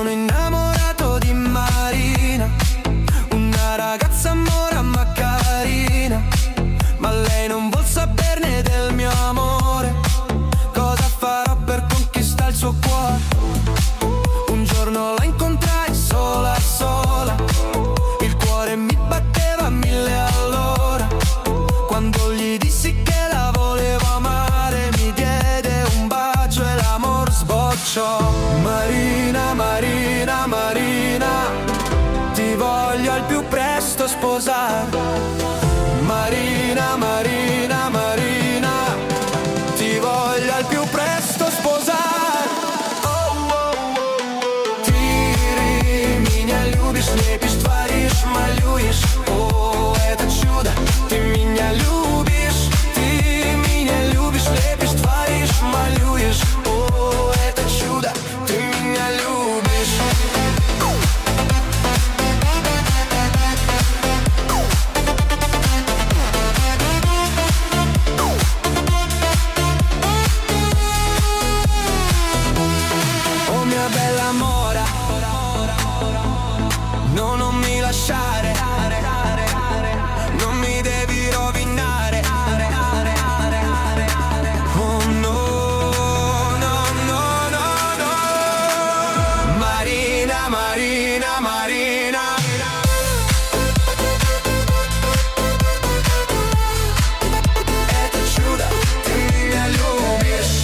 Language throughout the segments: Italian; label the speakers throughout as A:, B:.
A: Sono innamorato di Marina, una ragazza mora ma carina, ma lei non vuol saperne del mio amore. Cosa farò per conquistare il suo cuore? Un giorno la incontrai sola sola, il cuore mi batteva a 1000 all'ora. Quando gli dissi che la volevo amare, mi diede un bacio e l'amor sbocciò. Marina, Marina, Marina, ti voglio al più presto sposare. Marina, Marina, Marina, ti voglio al più presto sposare. Ты меня любишь, лепишь, творишь, малюешь. О, это чудо, ты меня любишь. Ты меня любишь, лепишь, творишь, малюешь. О, это чудо, ты меня любишь. Oh mia bella mora, no, non mi lasciare, non mi devi rovinare. Oh no, no, no, no, no. Marina, Marina, Marina. Это чудо, ты меня любишь.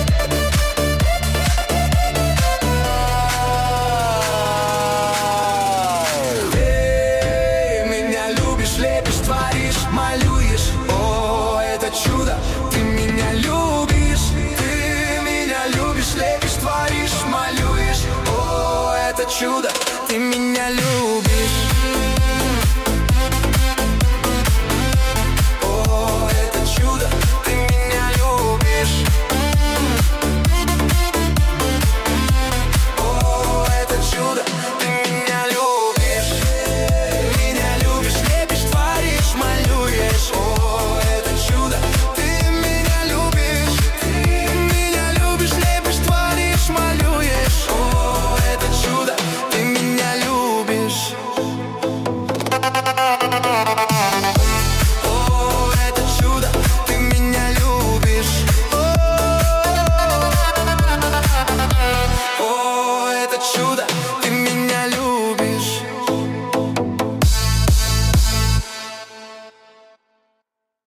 A: Ты меня любишь, лепишь, творишь, малюешь. О, это чудо, ты меня любишь. Ты меня любишь, лепишь, творишь, малюешь. О, это чудо, ты меня любишь.